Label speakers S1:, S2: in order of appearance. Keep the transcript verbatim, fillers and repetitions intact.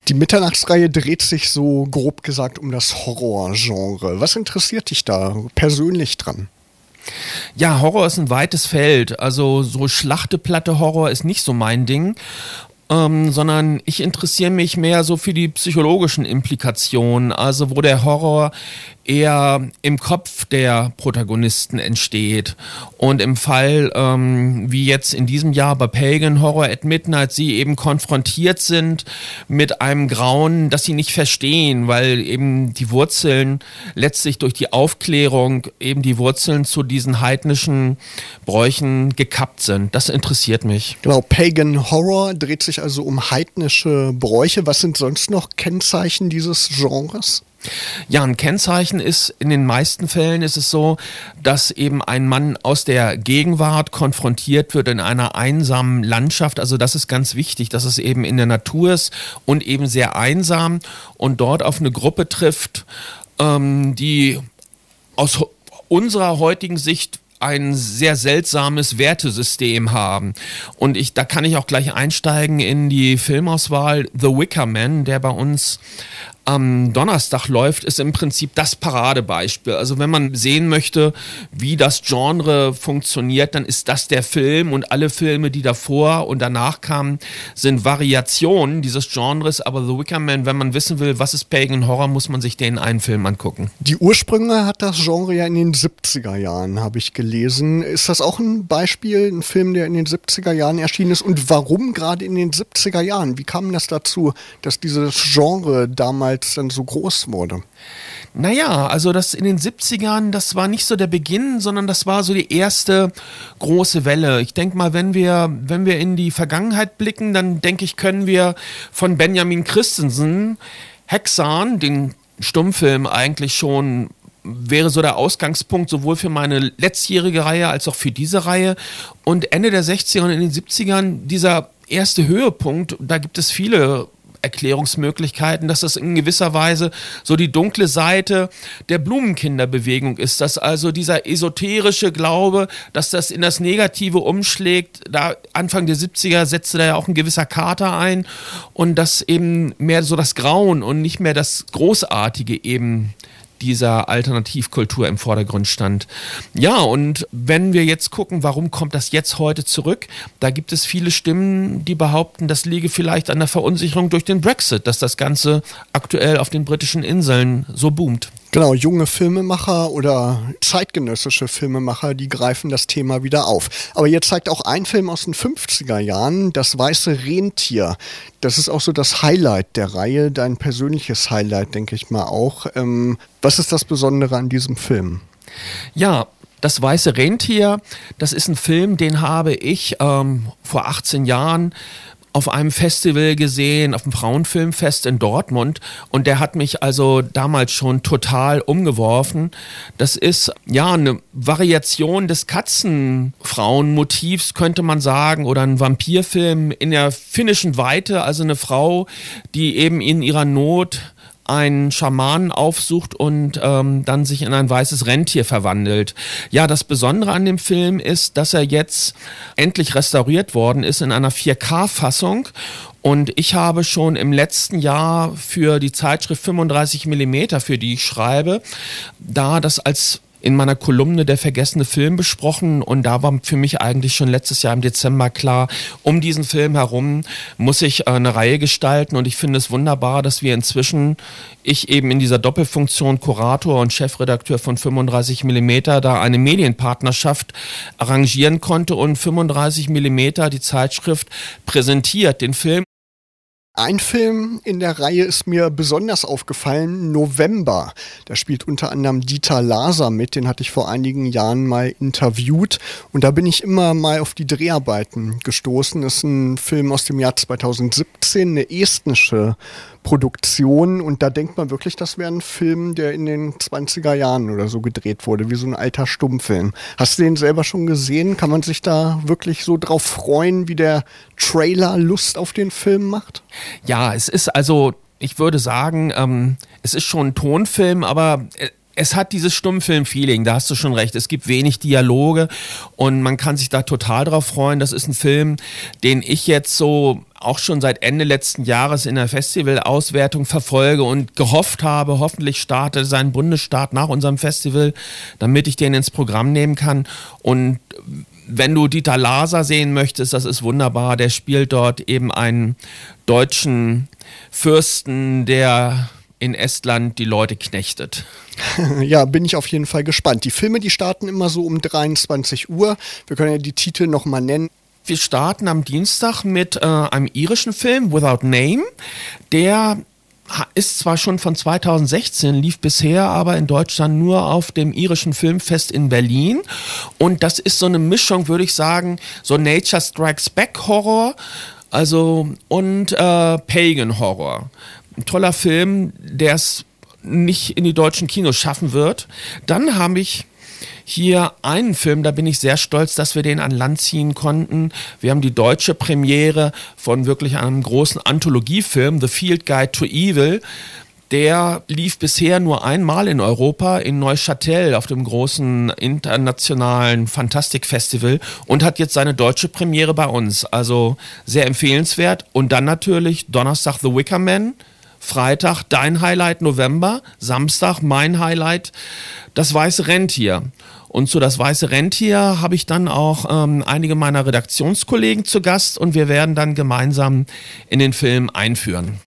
S1: Die Mitternachtsreihe dreht sich so grob gesagt um das Horrorgenre. Was interessiert dich da persönlich dran?
S2: Ja, Horror ist ein weites Feld. Also so Schlachteplatte-Horror ist nicht so mein Ding. Ähm, sondern ich interessiere mich mehr so für die psychologischen Implikationen, also wo der Horror eher im Kopf der Protagonisten entsteht. Und im Fall, ähm, wie jetzt in diesem Jahr bei Pagan Horror at Midnight, sie eben konfrontiert sind mit einem Grauen, das sie nicht verstehen, weil eben die Wurzeln letztlich durch die Aufklärung eben die Wurzeln zu diesen heidnischen Bräuchen gekappt sind. Das interessiert mich.
S1: Genau, Pagan Horror dreht sich also um heidnische Bräuche. Was sind sonst noch Kennzeichen dieses Genres?
S2: Ja, ein Kennzeichen ist, in den meisten Fällen ist es so, dass eben ein Mann aus der Gegenwart konfrontiert wird in einer einsamen Landschaft. Also das ist ganz wichtig, dass es eben in der Natur ist und eben sehr einsam und dort auf eine Gruppe trifft, ähm, die aus unserer heutigen Sicht ein sehr seltsames Wertesystem haben. Und ich, da kann ich auch gleich einsteigen in die Filmauswahl. The Wicker Man, der bei uns am Donnerstag läuft, ist im Prinzip das Paradebeispiel. Also wenn man sehen möchte, wie das Genre funktioniert, dann ist das der Film, und alle Filme, die davor und danach kamen, sind Variationen dieses Genres. Aber The Wicker Man, wenn man wissen will, was ist Pagan Horror, muss man sich den einen Film angucken.
S1: Die Ursprünge hat das Genre ja in den siebziger Jahren, habe ich gelesen. Ist das auch ein Beispiel, ein Film, der in den siebziger Jahren erschienen ist? Und warum gerade in den siebziger Jahren? Wie kam das dazu, dass dieses Genre damals dann so groß wurde?
S2: Naja, also das in den siebzigern, das war nicht so der Beginn, sondern das war so die erste große Welle. Ich denke mal, wenn wir, wenn wir in die Vergangenheit blicken, dann denke ich, können wir von Benjamin Christensen Hexan, den Stummfilm, eigentlich schon, wäre so der Ausgangspunkt sowohl für meine letztjährige Reihe als auch für diese Reihe. Und Ende der sechziger und in den siebzigern dieser erste Höhepunkt, da gibt es viele Erklärungsmöglichkeiten, dass das in gewisser Weise so die dunkle Seite der Blumenkinderbewegung ist, dass also dieser esoterische Glaube, dass das in das Negative umschlägt, da Anfang der siebziger setzte da ja auch ein gewisser Kater ein, und dass eben mehr so das Grauen und nicht mehr das Großartige eben dieser Alternativkultur im Vordergrund stand. Ja, und wenn wir jetzt gucken, warum kommt das jetzt heute zurück, da gibt es viele Stimmen, die behaupten, das liege vielleicht an der Verunsicherung durch den Brexit, dass das Ganze aktuell auf den britischen Inseln so boomt.
S1: Genau, junge Filmemacher oder zeitgenössische Filmemacher, die greifen das Thema wieder auf. Aber jetzt zeigt auch ein Film aus den fünfziger Jahren, Das weiße Rentier. Das ist auch so das Highlight der Reihe, dein persönliches Highlight, denke ich mal auch. Ähm, was ist das Besondere an diesem Film?
S2: Ja, Das weiße Rentier, das ist ein Film, den habe ich ähm, vor achtzehn Jahren auf einem Festival gesehen, auf dem Frauenfilmfest in Dortmund, und der hat mich also damals schon total umgeworfen. Das ist ja eine Variation des Katzenfrauenmotivs, könnte man sagen, oder ein Vampirfilm in der finnischen Weite, also eine Frau, die eben in ihrer Not einen Schamanen aufsucht und ähm, dann sich in ein weißes Rentier verwandelt. Ja, das Besondere an dem Film ist, dass er jetzt endlich restauriert worden ist in einer vier K-Fassung. Und ich habe schon im letzten Jahr für die Zeitschrift fünfunddreißig Millimeter, für die ich schreibe, da das als in meiner Kolumne Der vergessene Film besprochen, und da war für mich eigentlich schon letztes Jahr im Dezember klar, um diesen Film herum muss ich äh, eine Reihe gestalten, und ich finde es wunderbar, dass wir inzwischen, ich eben in dieser Doppelfunktion Kurator und Chefredakteur von fünfunddreißig Millimeter, da eine Medienpartnerschaft arrangieren konnte, und fünfunddreißig Millimeter, die Zeitschrift, präsentiert den Film.
S1: Ein Film in der Reihe ist mir besonders aufgefallen, November. Da spielt unter anderem Dieter Laser mit, den hatte ich vor einigen Jahren mal interviewt, und da bin ich immer mal auf die Dreharbeiten gestoßen. Das ist ein Film aus dem Jahr zweitausendsiebzehn, eine estnische Produktion, und da denkt man wirklich, das wäre ein Film, der in den zwanziger Jahren oder so gedreht wurde, wie so ein alter Stummfilm. Hast du den selber schon gesehen? Kann man sich da wirklich so drauf freuen, wie der Trailer Lust auf den Film macht?
S2: Ja, es ist also, ich würde sagen, ähm, es ist schon ein Tonfilm, aber äh, es hat dieses Stummfilm-Feeling, da hast du schon recht. Es gibt wenig Dialoge und man kann sich da total drauf freuen. Das ist ein Film, den ich jetzt so auch schon seit Ende letzten Jahres in der Festivalauswertung verfolge und gehofft habe, hoffentlich startet sein Bundesstaat nach unserem Festival, damit ich den ins Programm nehmen kann. Und wenn du Dieter Laser sehen möchtest, das ist wunderbar. Der spielt dort eben einen deutschen Fürsten, der in Estland die Leute knechtet.
S1: Ja, bin ich auf jeden Fall gespannt. Die Filme, die starten immer so um dreiundzwanzig Uhr. Wir können ja die Titel nochmal nennen.
S2: Wir starten am Dienstag mit äh, einem irischen Film, Without Name. Der ist zwar schon von zweitausendsechzehn, lief bisher aber in Deutschland nur auf dem irischen Filmfest in Berlin. Und das ist so eine Mischung, würde ich sagen, so Nature Strikes Back Horror, also und äh, Pagan Horror. Ein toller Film, der es nicht in die deutschen Kinos schaffen wird. Dann habe ich hier einen Film, da bin ich sehr stolz, dass wir den an Land ziehen konnten. Wir haben die deutsche Premiere von wirklich einem großen Anthologiefilm, The Field Guide to Evil. Der lief bisher nur einmal in Europa, in Neuchâtel auf dem großen internationalen Fantastikfestival und hat jetzt seine deutsche Premiere bei uns. Also sehr empfehlenswert. Und dann natürlich Donnerstag The Wicker Man, Freitag dein Highlight November, Samstag mein Highlight Das Weiße Rentier. Und zu Das Weiße Rentier habe ich dann auch ähm, einige meiner Redaktionskollegen zu Gast und wir werden dann gemeinsam in den Film einführen.